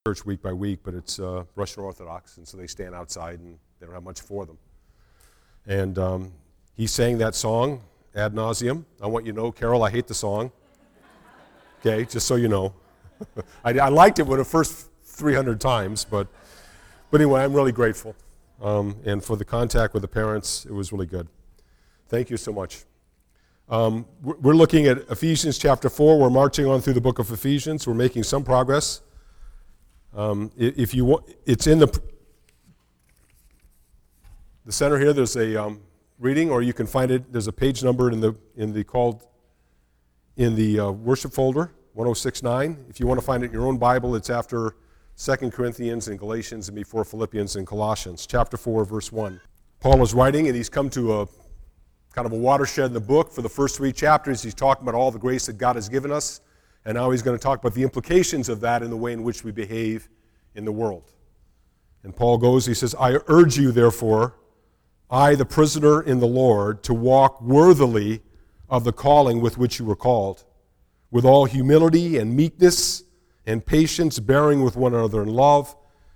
church week by week, but it's Russian Orthodox, and so they stand outside and they don't have much for them. And he sang that song ad nauseum. I want you to know, Carol, I hate the song. Okay, just so you know. I liked it when the first 300 times, but anyway, I'm really grateful. And for the contact with the parents, it was really good. Thank you so much. We're looking at Ephesians chapter 4. We're marching on through the book of Ephesians. We're making some progress. If you want, it's in the center here. There's a reading, or you can find it. There's a page number in the worship folder, 1069. If you want to find it in your own Bible, it's after 2 Corinthians and Galatians and before Philippians and Colossians. Chapter 4, verse 1. Paul is writing, and he's come to a kind of a watershed in the book. For the first 3 chapters, he's talking about all the grace that God has given us, and now he's going to talk about the implications of that in the way in which we behave in the world. And Paul goes, he says, I urge you, therefore, I, the prisoner in the Lord, to walk worthily of the calling with which you were called, with all humility and meekness and patience, bearing with one another in love,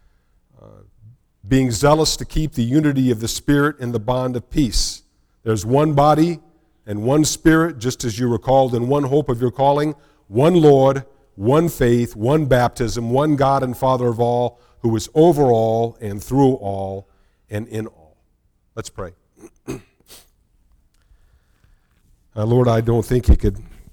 being zealous to keep the unity of the Spirit in the bond of peace. There's one body and one Spirit, just as you were called in one hope of your calling, one Lord, one faith, one baptism, one God and Father of all, who is over all and through all and in all. Let's pray. Lord, I don't think it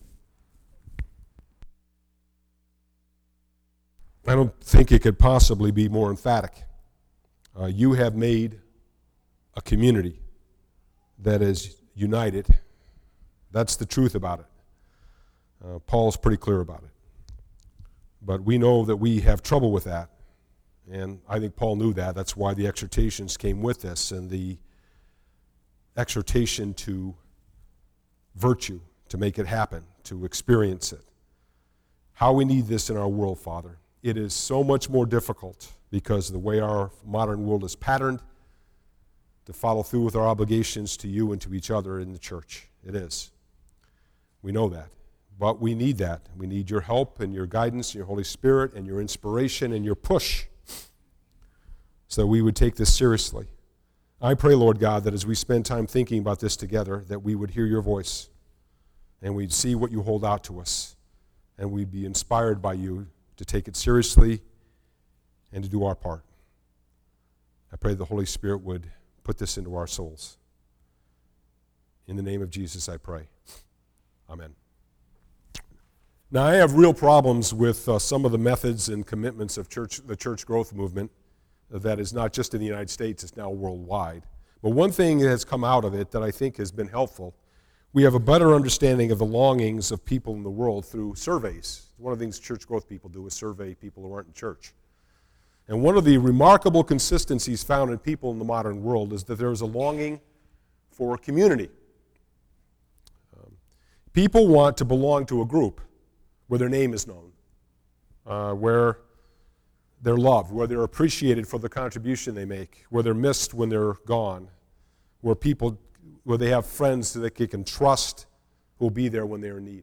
could possibly be more emphatic. You have made a community that is united. That's the truth about it. Paul's pretty clear about it. But we know that we have trouble with that. And I think Paul knew that. That's why the exhortations came with this, and the exhortation to virtue, to make it happen, to experience it. How we need this in our world, Father. It is so much more difficult because of the way our modern world is patterned to follow through with our obligations to you and to each other in the church. It is. We know that. But we need that. We need your help and your guidance and your Holy Spirit and your inspiration and your push so that we would take this seriously. I pray, Lord God, that as we spend time thinking about this together, that we would hear your voice and we'd see what you hold out to us, and we'd be inspired by you to take it seriously and to do our part. I pray the Holy Spirit would put this into our souls. In the name of Jesus, I pray. Amen. Now, I have real problems with some of the methods and commitments of the church growth movement that is not just in the United States, it's now worldwide. But one thing that has come out of it that I think has been helpful, we have a better understanding of the longings of people in the world through surveys. One of the things church growth people do is survey people who aren't in church. And one of the remarkable consistencies found in people in the modern world is that there is a longing for community. People want to belong to a group where their name is known, where they're loved, where they're appreciated for the contribution they make, where they're missed when they're gone, where they have friends that they can trust who will be there when they're in need.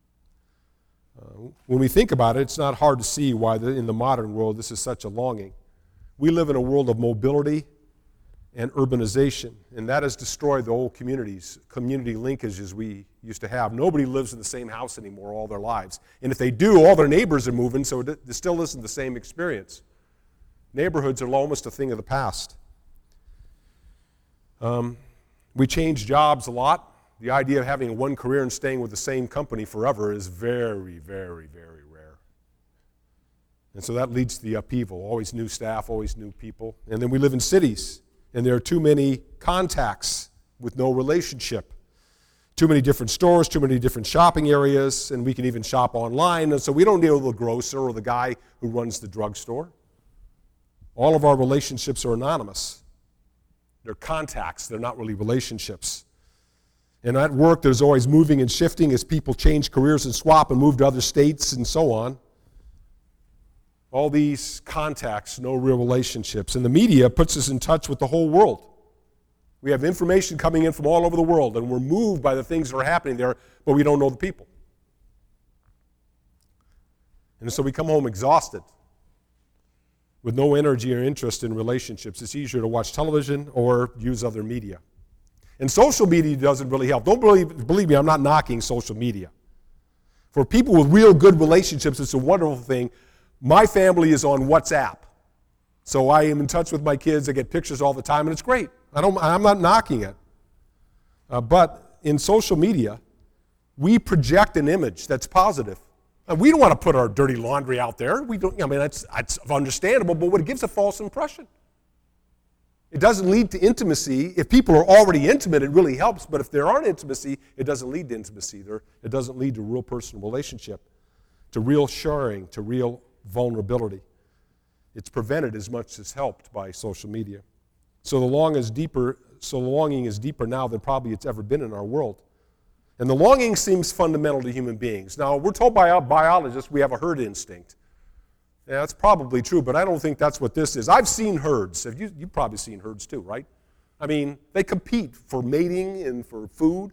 When we think about it, it's not hard to see why in the modern world this is such a longing. We live in a world of mobility and urbanization, and that has destroyed the old community linkages we used to have. Nobody lives in the same house anymore all their lives. And if they do, all their neighbors are moving, so it still isn't the same experience. Neighborhoods are almost a thing of the past. We change jobs a lot. The idea of having one career and staying with the same company forever is very, very, very rare. And so that leads to the upheaval. Always new staff, always new people. And then we live in cities, and there are too many contacts with no relationship. Too many different stores, too many different shopping areas, and we can even shop online. And so we don't deal with the grocer or the guy who runs the drugstore. All of our relationships are anonymous. They're contacts. They're not really relationships. And at work, there's always moving and shifting as people change careers and swap and move to other states and so on. All these contacts, no real relationships. And the media puts us in touch with the whole world. We have information coming in from all over the world, and we're moved by the things that are happening there, but we don't know the people. And so we come home exhausted. with no energy or interest in relationships, it's easier to watch television or use other media. And social media doesn't really help. Don't believe me, I'm not knocking social media. For people with real good relationships, it's a wonderful thing. My family is on WhatsApp. So I am in touch with my kids. I get pictures all the time, and it's great. I'm not knocking it. But in social media, we project an image that's positive. And we don't want to put our dirty laundry out there. We don't. I mean, that's understandable, but it gives a false impression. It doesn't lead to intimacy. If people are already intimate, it really helps. But if there aren't intimacy, it doesn't lead to intimacy. It doesn't lead to real personal relationship, to real sharing, to real vulnerability. It's prevented as much as helped by social media. So the longing is deeper now than probably it's ever been in our world. And the longing seems fundamental to human beings. Now, we're told by our biologists we have a herd instinct. Yeah, that's probably true, but I don't think that's what this is. I've seen herds. You've probably seen herds too, right? I mean, they compete for mating and for food.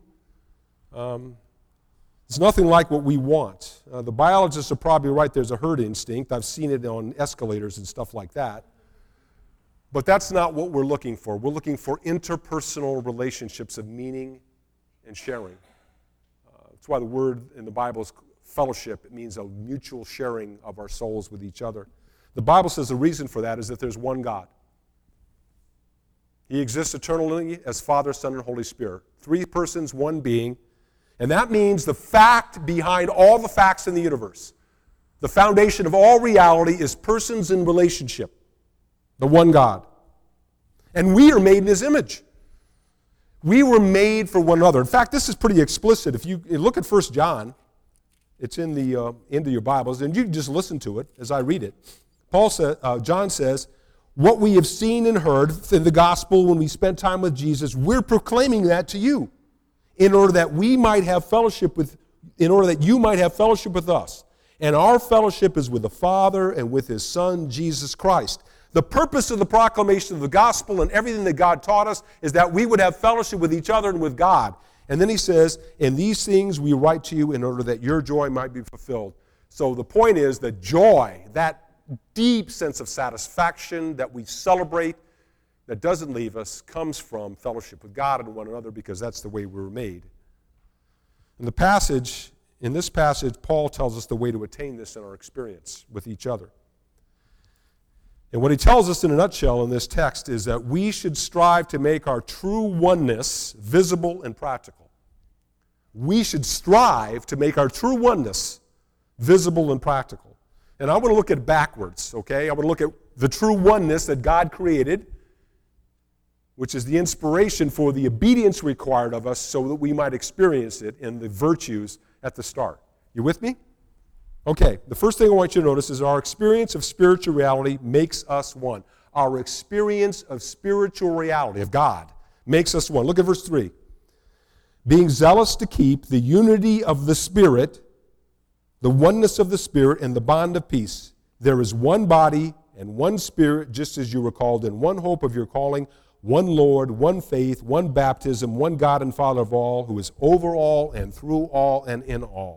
It's nothing like what we want. The biologists are probably right. There's a herd instinct. I've seen it on escalators and stuff like that. But that's not what we're looking for. We're looking for interpersonal relationships of meaning and sharing. That's why the word in the Bible is fellowship. It means a mutual sharing of our souls with each other. The Bible says the reason for that is that there's one God. He exists eternally as Father, Son, and Holy Spirit. 3 persons, 1 being. And that means the fact behind all the facts in the universe, the foundation of all reality, is persons in relationship. The one God. And we are made in His image. We were made for one another. In fact, this is pretty explicit. If you look at 1 John, it's in the end of your Bibles, and you can just listen to it as I read it. John says, what we have seen and heard in the gospel when we spent time with Jesus, we're proclaiming that to you in order that you might have fellowship with us. And our fellowship is with the Father and with His Son, Jesus Christ. The purpose of the proclamation of the gospel and everything that God taught us is that we would have fellowship with each other and with God. And then he says, in these things we write to you in order that your joy might be fulfilled. So the point is that joy, that deep sense of satisfaction that we celebrate, that doesn't leave us, comes from fellowship with God and one another, because that's the way we were made. In this passage, Paul tells us the way to attain this in our experience with each other. And what he tells us in a nutshell in this text is that we should strive to make our true oneness visible and practical. We should strive to make our true oneness visible and practical. And I want to look at backwards, okay? I want to look at the true oneness that God created, which is the inspiration for the obedience required of us so that we might experience it in the virtues at the start. You with me? Okay, the first thing I want you to notice is our experience of spiritual reality makes us one. Our experience of spiritual reality, of God, makes us one. Look at verse 3. Being zealous to keep the unity of the Spirit, the oneness of the Spirit, and the bond of peace. There is one body and one Spirit, just as you were called in one hope of your calling, one Lord, one faith, one baptism, one God and Father of all, who is over all and through all and in all.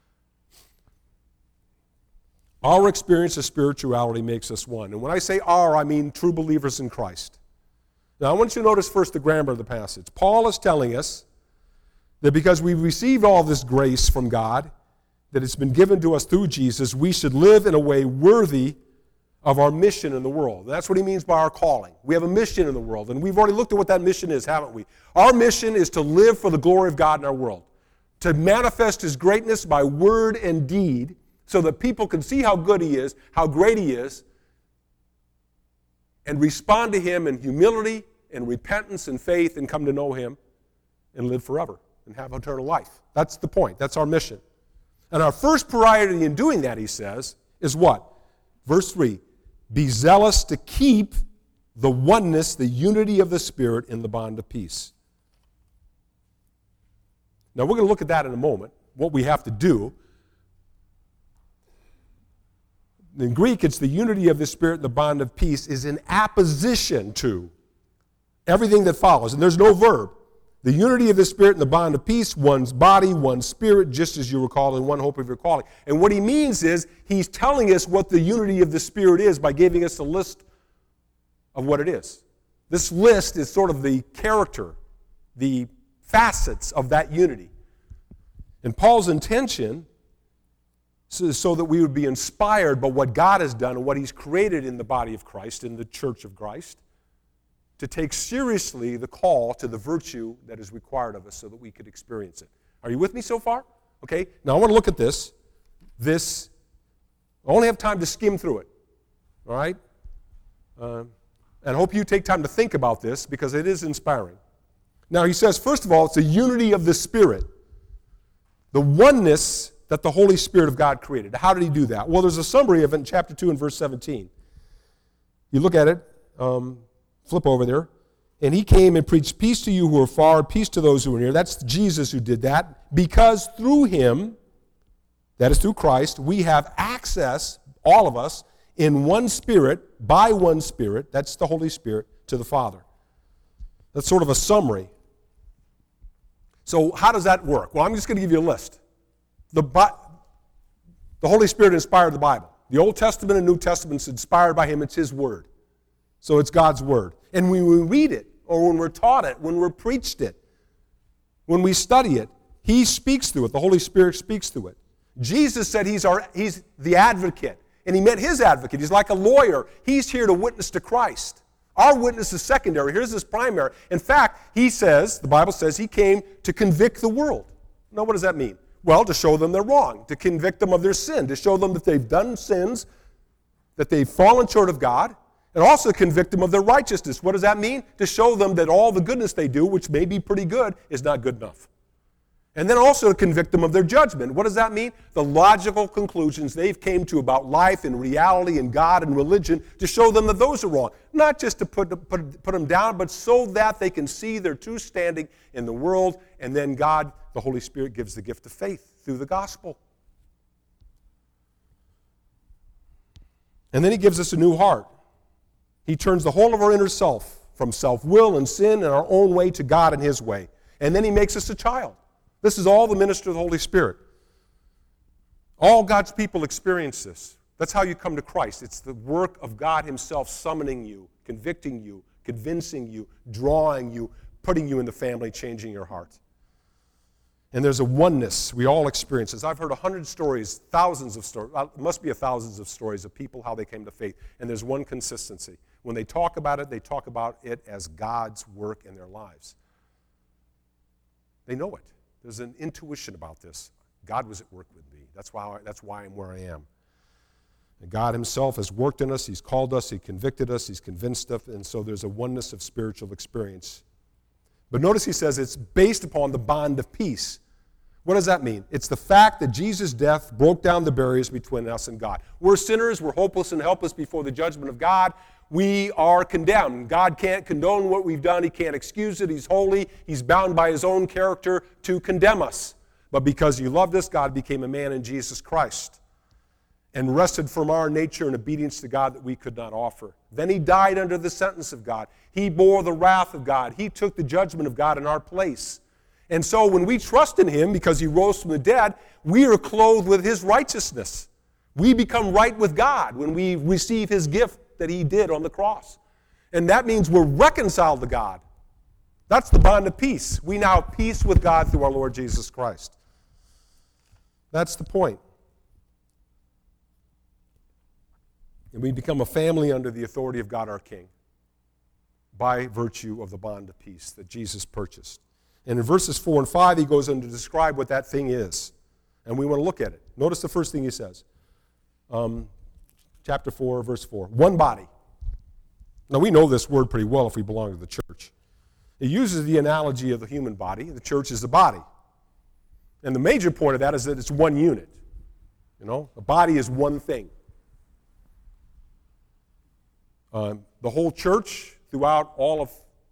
Our experience of spirituality makes us one. And when I say our, I mean true believers in Christ. Now, I want you to notice first the grammar of the passage. Paul is telling us that because we've received all this grace from God, that it's been given to us through Jesus, we should live in a way worthy of our mission in the world. That's what he means by our calling. We have a mission in the world, and we've already looked at what that mission is, haven't we? Our mission is to live for the glory of God in our world, to manifest His greatness by word and deed, so that people can see how good He is, how great He is, and respond to Him in humility and repentance and faith and come to know Him and live forever and have eternal life. That's the point. That's our mission. And our first priority in doing that, he says, is what? Verse 3, be zealous to keep the oneness, the unity of the Spirit in the bond of peace. Now, we're going to look at that in a moment, what we have to do. In Greek, it's the unity of the Spirit and the bond of peace is in apposition to everything that follows. And there's no verb. The unity of the Spirit and the bond of peace, one's body, one spirit, just as you were called in one hope of your calling. And what he means is he's telling us what the unity of the Spirit is by giving us a list of what it is. This list is sort of the character, the facets of that unity. And Paul's intention is so that we would be inspired by what God has done and what he's created in the body of Christ, in the church of Christ, to take seriously the call to the virtue that is required of us so that we could experience it. Are you with me so far? Okay, now I want to look at this. I only have time to skim through it, all right? And I hope you take time to think about this because it is inspiring. Now he says, first of all, it's the unity of the Spirit, the oneness that the Holy Spirit of God created. How did he do that? Well, there's a summary of it in chapter 2 and verse 17. You look at it, flip over there. And he came and preached peace to you who are far, peace to those who are near. That's Jesus who did that. Because through him, that is through Christ, we have access, all of us, in one Spirit, by one Spirit, that's the Holy Spirit, to the Father. That's sort of a summary. So how does that work? Well, I'm just going to give you a list. The Holy Spirit inspired the Bible. The Old Testament and New Testament is inspired by him. It's his word. So it's God's word. And when we read it, or when we're taught it, when we're preached it, when we study it, he speaks through it. The Holy Spirit speaks through it. Jesus said he's the advocate. And he meant his advocate. He's like a lawyer. He's here to witness to Christ. Our witness is secondary. Here's his primary. In fact, he says, the Bible says, he came to convict the world. Now, what does that mean? Well, to show them they're wrong, to convict them of their sin, to show them that they've done sins, that they've fallen short of God, and also convict them of their righteousness. What does that mean? To show them that all the goodness they do, which may be pretty good, is not good enough. And then also to convict them of their judgment. What does that mean? The logical conclusions they've came to about life and reality and God and religion, to show them that those are wrong. Not just to put them down, but so that they can see their true standing in the world, and then God, the Holy Spirit, gives the gift of faith through the gospel. And then he gives us a new heart. He turns the whole of our inner self from self-will and sin and our own way to God and his way. And then he makes us a child. This is all the ministry of the Holy Spirit. All God's people experience this. That's how you come to Christ. It's the work of God himself summoning you, convicting you, convincing you, drawing you, putting you in the family, changing your heart. And there's a oneness we all experience this. I've heard 100 stories, thousands of stories. It must be thousands of stories of people, how they came to faith. And there's one consistency. When they talk about it, they talk about it as God's work in their lives. They know it. There's an intuition about this. God was at work with me. That's why I'm where I am. And God himself has worked in us. He's called us. He convicted us. He's convinced us. And so there's a oneness of spiritual experience. But notice he says it's based upon the bond of peace. What does that mean? It's the fact that Jesus' death broke down the barriers between us and God. We're sinners. We're hopeless and helpless before the judgment of God. We are condemned. God can't condone what we've done. He can't excuse it. He's holy. He's bound by his own character to condemn us. But because he loved us, God became a man in Jesus Christ and wrested from our nature and obedience to God that we could not offer. Then he died under the sentence of God. He bore the wrath of God. He took the judgment of God in our place. And so when we trust in him because he rose from the dead, we are clothed with his righteousness. We become right with God when we receive his gift that he did on the cross. And that means we're reconciled to God. That's the bond of peace. We now have peace with God through our Lord Jesus Christ. That's the point. And we become a family under the authority of God our King by virtue of the bond of peace that Jesus purchased. And in verses 4 and 5, he goes on to describe what that thing is. And we want to look at it. Notice the first thing he says. Chapter 4, verse 4. One body. Now, we know this word pretty well if we belong to the church. It uses the analogy of the human body. The church is the body. And the major point of that is that it's one unit. You know, a body is one thing. The whole church throughout all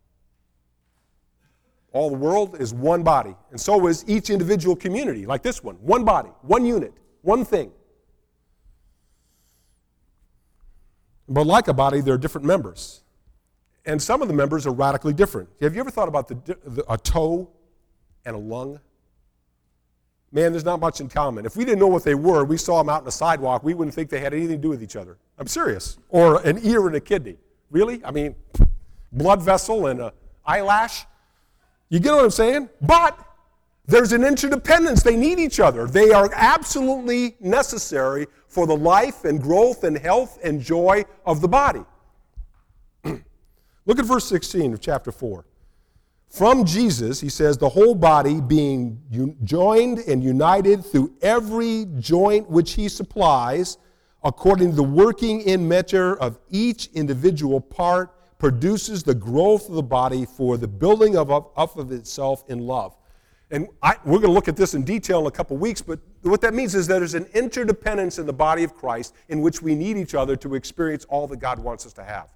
the world is one body. And so is each individual community, like this one. One body, one unit, one thing. But like a body, there are different members. And some of the members are radically different. Have you ever thought about a toe and a lung? Man, there's not much in common. If we didn't know what they were, we saw them out on the sidewalk, we wouldn't think they had anything to do with each other. I'm serious. Or an ear and a kidney. Really? I mean, blood vessel and an eyelash. You get what I'm saying? But there's an interdependence. They need each other. They are absolutely necessary for the life and growth and health and joy of the body. Look at verse 16 of chapter 4. From Jesus, he says, the whole body being joined and united through every joint which he supplies, according to the working in measure of each individual part, produces the growth of the body for the building up of itself in love. And we're going to look at this in detail in a couple weeks, but what that means is that there's an interdependence in the body of Christ in which we need each other to experience all that God wants us to have.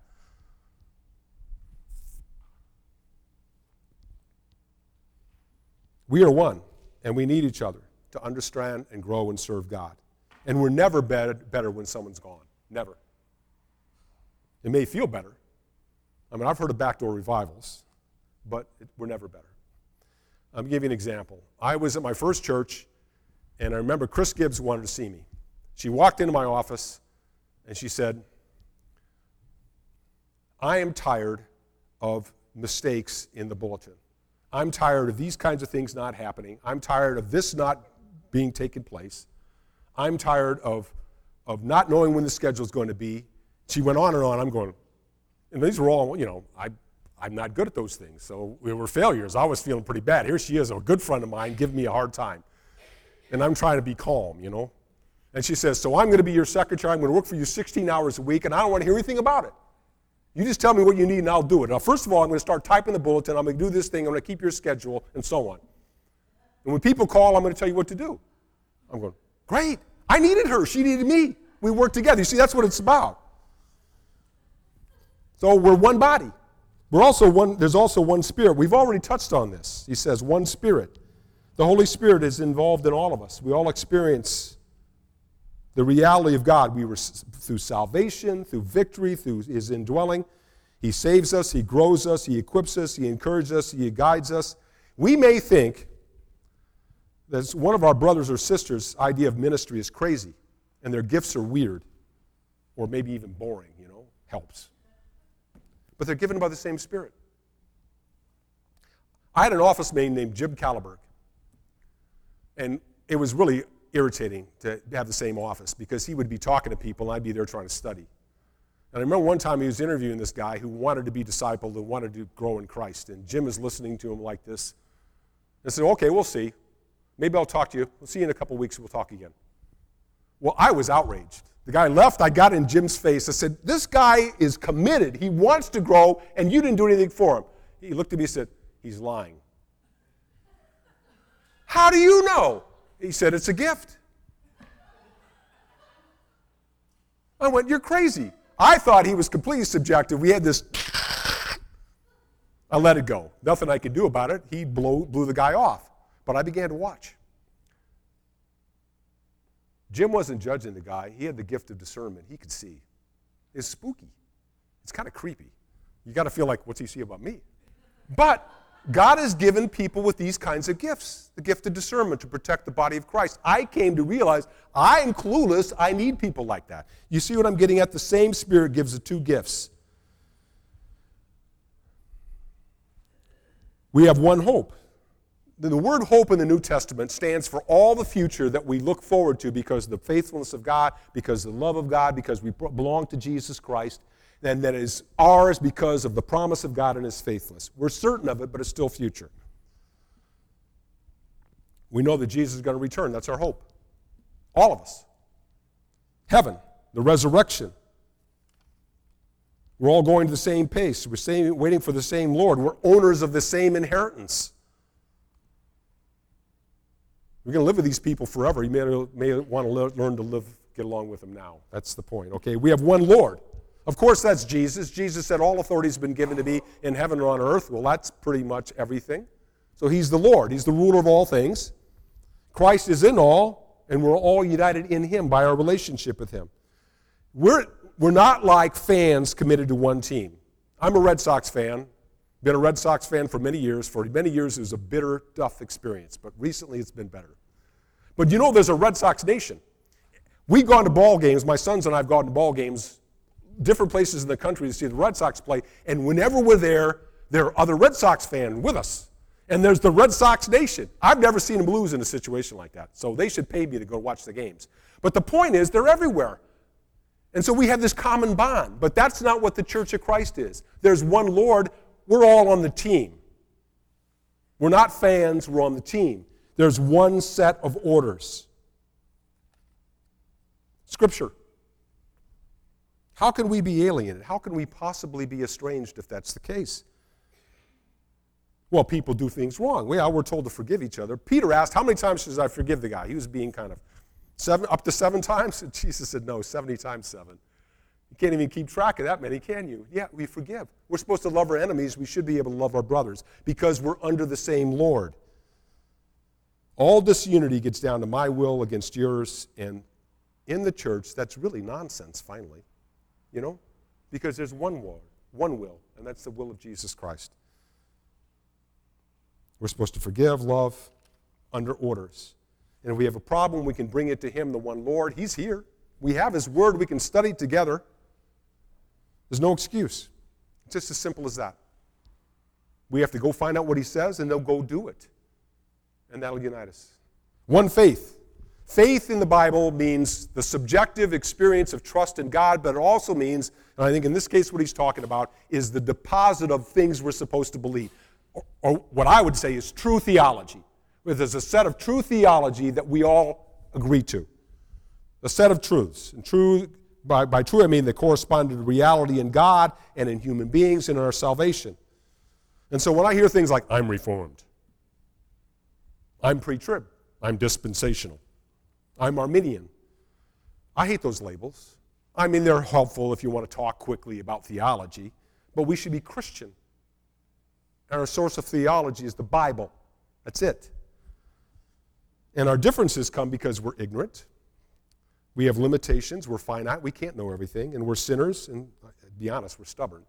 We are one, and we need each other to understand and grow and serve God. And we're never better when someone's gone. Never. It may feel better. I mean, I've heard of backdoor revivals, but we're never better. I'm going to give you an example. I was at my first church, and I remember Chris Gibbs wanted to see me. She walked into my office, and she said, I am tired of mistakes in the bulletin. I'm tired of these kinds of things not happening. I'm tired of this not being taken place. I'm tired of not knowing when the schedule is going to be. She went on and on. I'm going, and these were all, I'm not good at those things. So we were failures. I was feeling pretty bad. Here she is, a good friend of mine, giving me a hard time. And I'm trying to be calm, And she says, so I'm going to be your secretary. I'm going to work for you 16 hours a week, and I don't want to hear anything about it. You just tell me what you need, and I'll do it. Now, first of all, I'm going to start typing the bulletin. I'm going to do this thing. I'm going to keep your schedule, and so on. And when people call, I'm going to tell you what to do. I'm going, great. I needed her. She needed me. We worked together. You see, that's what it's about. So we're one body. We're also one. There's also one Spirit. We've already touched on this. He says one Spirit. The Holy Spirit is involved in all of us. We all experience the reality of God. We were through salvation, through victory, through his indwelling. He saves us, he grows us, he equips us, he encourages us, he guides us. We may think that one of our brothers or sisters' idea of ministry is crazy, and their gifts are weird, or maybe even boring, helps. But they're given by the same Spirit. I had an office mate named Jim Caliburg, and it was really irritating to have the same office because he would be talking to people and I'd be there trying to study. And I remember one time he was interviewing this guy who wanted to be discipled and wanted to grow in Christ. And Jim is listening to him like this. And said, okay, we'll see. Maybe I'll talk to you. We'll see you in a couple weeks. We'll talk again. Well, I was outraged. The guy left. I got in Jim's face. I said, this guy is committed. He wants to grow, and you didn't do anything for him. He looked at me and said, he's lying. How do you know? He said, it's a gift. I went, you're crazy. I thought he was completely subjective. We had this. I let it go. Nothing I could do about it. He blew the guy off. But I began to watch. Jim wasn't judging the guy. He had the gift of discernment. He could see. It's spooky. It's kind of creepy. You got to feel like, what's he see about me? But God has given people with these kinds of gifts, the gift of discernment to protect the body of Christ. I came to realize I am clueless. I need people like that. You see what I'm getting at? The same Spirit gives the two gifts. We have one hope. The word hope in the New Testament stands for all the future that we look forward to because of the faithfulness of God, because of the love of God, because we belong to Jesus Christ, and that is ours because of the promise of God and his faithfulness. We're certain of it, but it's still future. We know that Jesus is going to return. That's our hope. All of us. Heaven, the resurrection. We're all going to the same pace. We're waiting for the same Lord. We're owners of the same inheritance. We're going to live with these people forever. You may want to learn to get along with them now. That's the point. Okay, we have one Lord. Of course, that's Jesus. Jesus said, all authority has been given to me in heaven or on earth. Well, that's pretty much everything. So he's the Lord. He's the ruler of all things. Christ is in all, and we're all united in him by our relationship with him. We're not like fans committed to one team. I'm a Red Sox fan. Been a Red Sox fan for many years. For many years, it was a bitter, tough experience, but recently it's been better. But you know there's a Red Sox nation. We've gone to ball games. My sons and I have gone to ball games, different places in the country to see the Red Sox play, and whenever we're there are other Red Sox fans with us. And there's the Red Sox nation. I've never seen them lose in a situation like that, so they should pay me to go watch the games. But the point is, they're everywhere. And so we have this common bond, but that's not what the Church of Christ is. There's one Lord. We're all on the team. We're not fans, we're on the team. There's one set of orders. Scripture. How can we be alienated? How can we possibly be estranged if that's the case? Well, people do things wrong. We're told to forgive each other. Peter asked, how many times should I forgive the guy? He was being kind of up to 7 times? And Jesus said, no, 70 times 7. You can't even keep track of that many, can you? Yeah, we forgive. We're supposed to love our enemies. We should be able to love our brothers because we're under the same Lord. All disunity gets down to my will against yours, and in the church, that's really nonsense, finally. You know? Because there's one will, and that's the will of Jesus Christ. We're supposed to forgive, love, under orders. And if we have a problem, we can bring it to Him, the one Lord. He's here. We have His Word. We can study it together. There's no excuse. It's just as simple as that. We have to go find out what He says, and they'll go do it. And that'll unite us. One faith. Faith in the Bible means the subjective experience of trust in God, but it also means, and I think in this case what he's talking about, is the deposit of things we're supposed to believe. Or what I would say is true theology. Where there's a set of true theology that we all agree to. A set of truths. And true, by true I mean that correspond to reality in God and in human beings and in our salvation. And so when I hear things like, I'm Reformed, I'm pre-trib, I'm dispensational, I'm Arminian, I hate those labels. I mean, they're helpful if you want to talk quickly about theology, but we should be Christian. And our source of theology is the Bible. That's it. And our differences come because we're ignorant. We have limitations. We're finite. We can't know everything. And we're sinners. And to be honest, we're stubborn.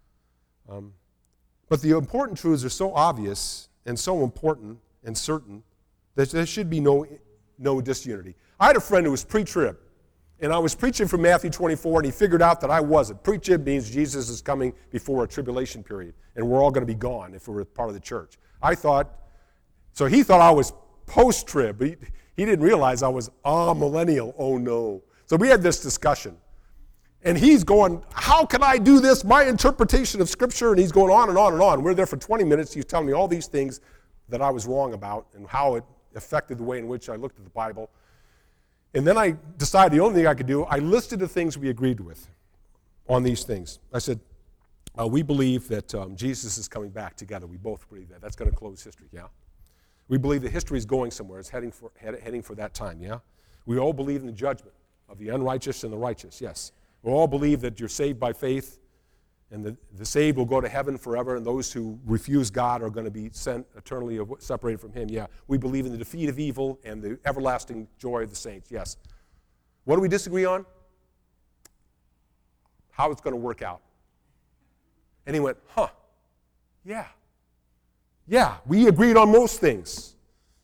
But the important truths are so obvious and so important and certain that there should be no disunity. I had a friend who was pre-trib. And I was preaching from Matthew 24, and he figured out that I wasn't. Pre-trib means Jesus is coming before a tribulation period, and we're all going to be gone if we're part of the church. He thought I was post-trib. He didn't realize I was millennial. Oh, no. So we had this discussion. And he's going, how can I do this? My interpretation of Scripture, and he's going on and on and on. We're there for 20 minutes. He's telling me all these things that I was wrong about and how it affected the way in which I looked at the Bible. And then I decided the only thing I could do, I listed the things we agreed with on these things. I said, we believe that Jesus is coming back together. We both believe that. That's going to close history, yeah? We believe that history is going somewhere. It's heading for that time, yeah? We all believe in the judgment of the unrighteous and the righteous, yes. We all believe that you're saved by faith, and the saved will go to heaven forever, and those who refuse God are going to be sent eternally separated from Him, yeah. We believe in the defeat of evil and the everlasting joy of the saints, yes. What do we disagree on? How it's going to work out. And he went, yeah, we agreed on most things.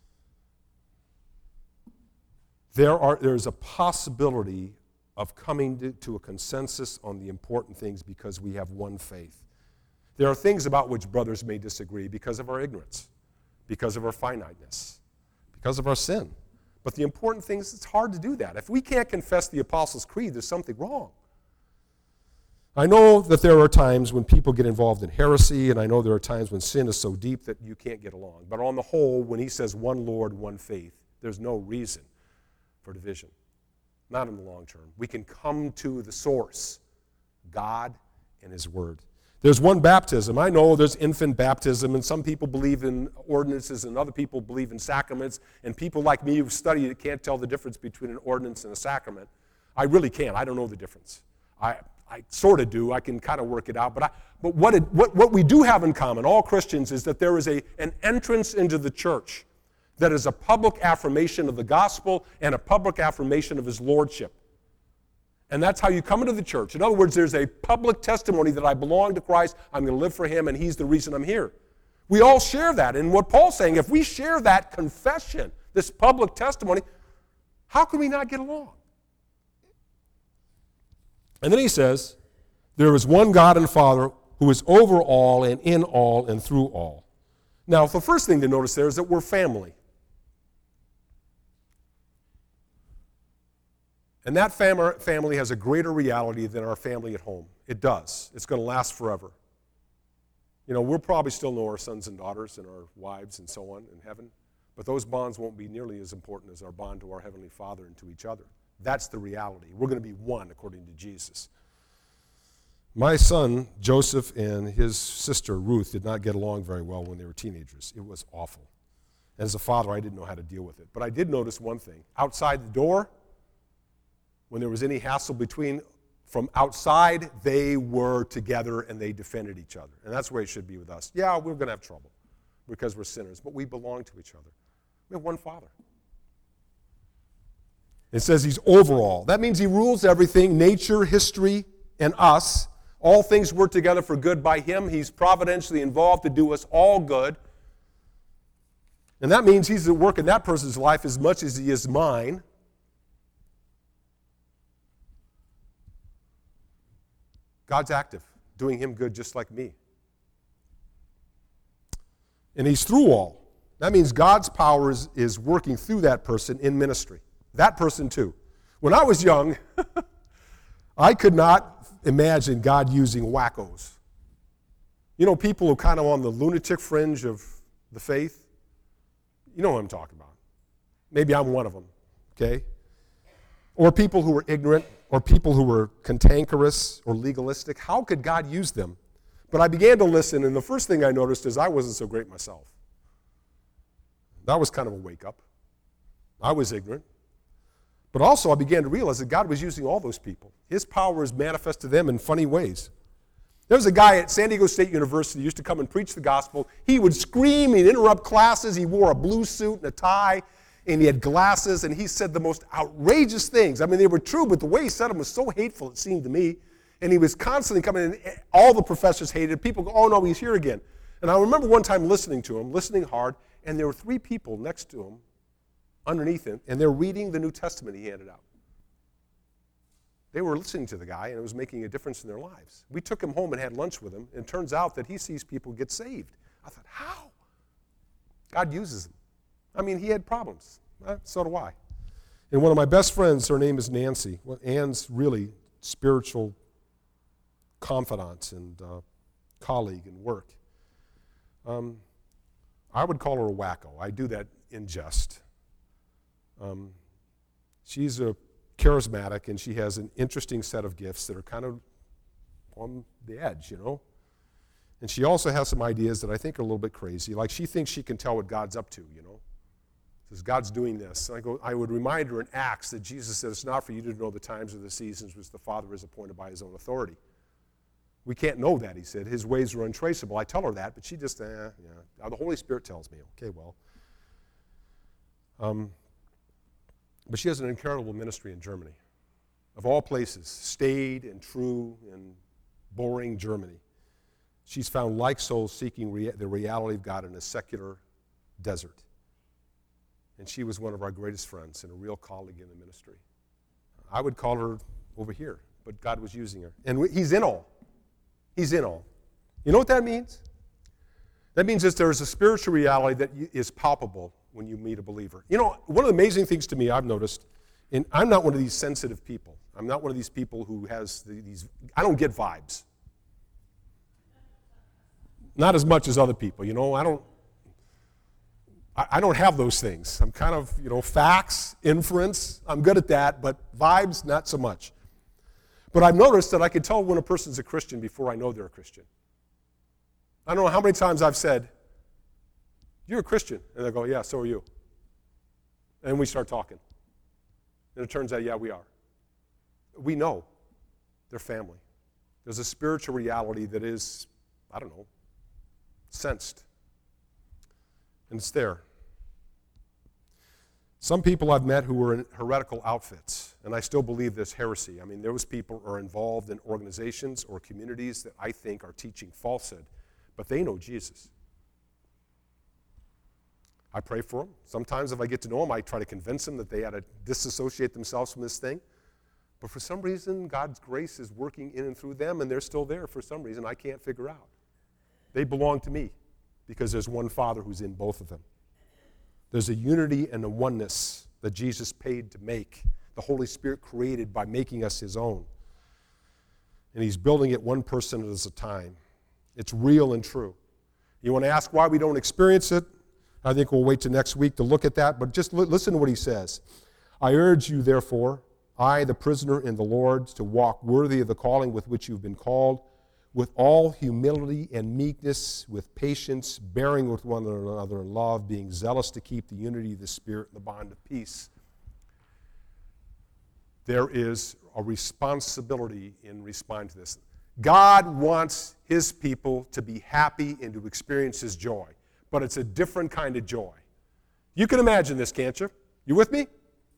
There's a possibility of coming to a consensus on the important things because we have one faith. There are things about which brothers may disagree because of our ignorance, because of our finiteness, because of our sin. But the important thing is it's hard to do that. If we can't confess the Apostles' Creed, there's something wrong. I know that there are times when people get involved in heresy, and I know there are times when sin is so deep that you can't get along. But on the whole, when he says one Lord, one faith, there's no reason for division. Not in the long term. We can come to the source, God and His Word. There's one baptism. I know there's infant baptism, and some people believe in ordinances, and other people believe in sacraments, and people like me who've studied it can't tell the difference between an ordinance and a sacrament. I really can't. I don't know the difference. I sort of do. I can kind of work it out. But what we do have in common, all Christians, is that there is an entrance into the church that is a public affirmation of the gospel and a public affirmation of His lordship. And that's how you come into the church. In other words, there's a public testimony that I belong to Christ, I'm going to live for him, and he's the reason I'm here. We all share that. And what Paul's saying, if we share that confession, this public testimony, how can we not get along? And then he says, there is one God and Father who is over all and in all and through all. Now, the first thing to notice there is that we're family. And that family has a greater reality than our family at home. It does. It's going to last forever. You know, we'll probably still know our sons and daughters and our wives and so on in heaven, but those bonds won't be nearly as important as our bond to our Heavenly Father and to each other. That's the reality. We're going to be one according to Jesus. My son, Joseph, and his sister, Ruth, did not get along very well when they were teenagers. It was awful. And as a father, I didn't know how to deal with it. But I did notice one thing. Outside the door, when there was any hassle between, from outside, they were together and they defended each other. And that's the way it should be with us. Yeah, we're going to have trouble because we're sinners, but we belong to each other. We have one Father. It says he's over all. That means he rules everything, nature, history, and us. All things work together for good by him. He's providentially involved to do us all good. And that means he's at work in that person's life as much as he is mine. God's active, doing him good just like me. And he's through all. That means God's power is working through that person in ministry. That person too. When I was young, I could not imagine God using wackos. You know, people who are kind of on the lunatic fringe of the faith. You know what I'm talking about. Maybe I'm one of them, okay? Or people who were ignorant, or people who were cantankerous or legalistic. How could God use them? But I began to listen, and the first thing I noticed is I wasn't so great myself. That was kind of a wake-up. I was ignorant. But also I began to realize that God was using all those people. His power is manifest to them in funny ways. There was a guy at San Diego State University who used to come and preach the gospel. He would scream, he'd interrupt classes, he wore a blue suit and a tie, and he had glasses, and he said the most outrageous things. I mean, they were true, but the way he said them was so hateful, it seemed to me. And he was constantly coming in. All the professors hated it. People go, oh, no, he's here again. And I remember one time listening to him, listening hard, and there were 3 people next to him, underneath him, and they're reading the New Testament he handed out. They were listening to the guy, and it was making a difference in their lives. We took him home and had lunch with him, and it turns out that he sees people get saved. I thought, how? God uses him. I mean, he had problems. So do I. And one of my best friends, her name is Nancy. Well, Ann's really spiritual confidant and colleague in work. I would call her a wacko. I do that in jest. She's a charismatic, and she has an interesting set of gifts that are kind of on the edge, you know. And she also has some ideas that I think are a little bit crazy. Like she thinks she can tell what God's up to, you know. Says, God's doing this. And I would remind her in Acts that Jesus said it's not for you to know the times or the seasons which the Father has appointed by his own authority. We can't know that, he said. His ways are untraceable. I tell her that, but she just, yeah. Now, the Holy Spirit tells me. Okay, well. But she has an incredible ministry in Germany. Of all places, staid and true and boring Germany. She's found like souls seeking the reality of God in a secular desert. And she was one of our greatest friends and a real colleague in the ministry. I would call her over here, but God was using her. And he's in all. He's in all. You know what that means? That means that there's a spiritual reality that is palpable when you meet a believer. You know, one of the amazing things to me I've noticed, and I'm not one of these sensitive people. I'm not one of these people who has these, I don't get vibes. Not as much as other people, you know. I don't have those things. I'm kind of, you know, facts, inference, I'm good at that, but vibes, not so much. But I've noticed that I can tell when a person's a Christian before I know they're a Christian. I don't know how many times I've said, you're a Christian. And they go, yeah, so are you. And we start talking. And it turns out, yeah, we are. We know they're family. There's a spiritual reality that is, I don't know, sensed. And it's there. Some people I've met who were in heretical outfits, and I still believe there's heresy. I mean, those people are involved in organizations or communities that I think are teaching falsehood, but they know Jesus. I pray for them. Sometimes if I get to know them, I try to convince them that they ought to disassociate themselves from this thing. But for some reason, God's grace is working in and through them, and they're still there for some reason I can't figure out. They belong to me because there's one Father who's in both of them. There's a unity and a oneness that Jesus paid to make. The Holy Spirit created by making us his own. And he's building it one person at a time. It's real and true. You want to ask why we don't experience it? I think we'll wait till next week to look at that, but just listen to what he says. I urge you, therefore, I, the prisoner in the Lord, to walk worthy of the calling with which you've been called, with all humility and meekness, with patience, bearing with one another in love, being zealous to keep the unity of the Spirit and the bond of peace. There is a responsibility in responding to this. God wants his people to be happy and to experience his joy, but it's a different kind of joy. You can imagine this, can't you? You with me?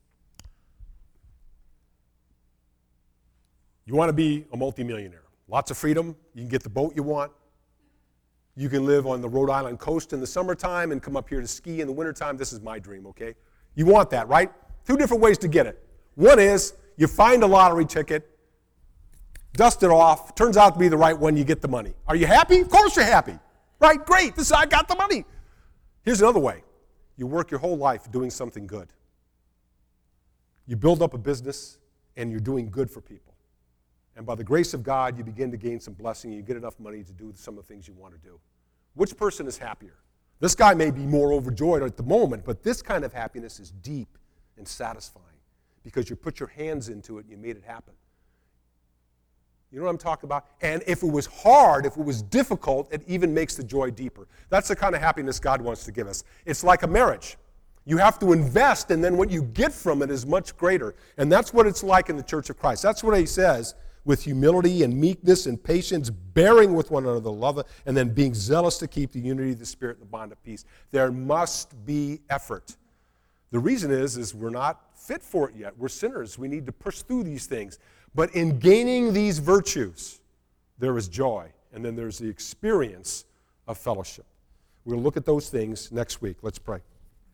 You want to be a multimillionaire. Lots of freedom. You can get the boat you want. You can live on the Rhode Island coast in the summertime and come up here to ski in the wintertime. This is my dream, okay? You want that, right? Two different ways to get it. One is you find a lottery ticket, dust it off, turns out to be the right one, you get the money. Are you happy? Of course you're happy. Right? Great. I got the money. Here's another way. You work your whole life doing something good. You build up a business and you're doing good for people. And by the grace of God, you begin to gain some blessing. You get enough money to do some of the things you want to do. Which person is happier? This guy may be more overjoyed at the moment, but this kind of happiness is deep and satisfying because you put your hands into it and you made it happen. You know what I'm talking about? And if it was hard, if it was difficult, it even makes the joy deeper. That's the kind of happiness God wants to give us. It's like a marriage. You have to invest, and then what you get from it is much greater. And that's what it's like in the Church of Christ. That's what he says, with humility and meekness and patience, bearing with one another, love, and then being zealous to keep the unity of the Spirit and the bond of peace. There must be effort. The reason is we're not fit for it yet. We're sinners. We need to push through these things. But in gaining these virtues, there is joy, and then there's the experience of fellowship. We'll look at those things next week. Let's pray.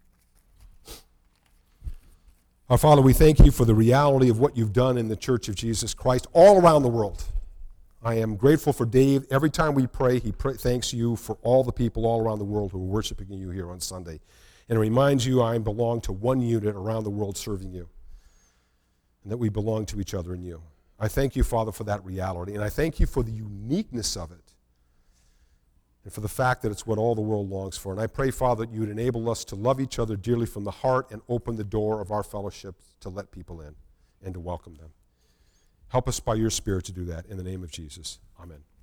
Our Father, we thank you for the reality of what you've done in the Church of Jesus Christ all around the world. I am grateful for Dave. Every time we pray, he thanks you for all the people all around the world who are worshiping you here on Sunday. And it reminds you I belong to one unit around the world serving you, and that we belong to each other in you. I thank you, Father, for that reality, and I thank you for the uniqueness of it and for the fact that it's what all the world longs for. And I pray, Father, that you would enable us to love each other dearly from the heart and open the door of our fellowship to let people in and to welcome them. Help us by your Spirit to do that in the name of Jesus. Amen.